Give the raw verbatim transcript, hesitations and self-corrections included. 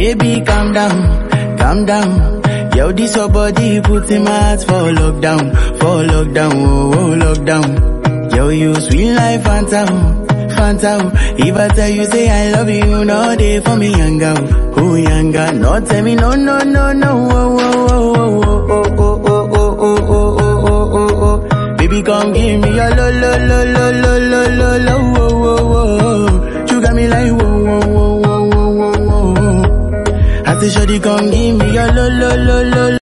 Baby, calm down, calm down. Yo, this your body, put in my heart for lockdown, for lockdown, oh, oh, lockdown. Yo, you sweet life, phantom, phantom. If I tell you, say I love you, no day for me, young girl, oh, young girl. No, tell me, no, no, no, no, oh, oh, oh, oh, oh, oh, oh, oh, oh, oh, oh, oh, oh, oh. Baby, come give me your lo, lo, lo, lo.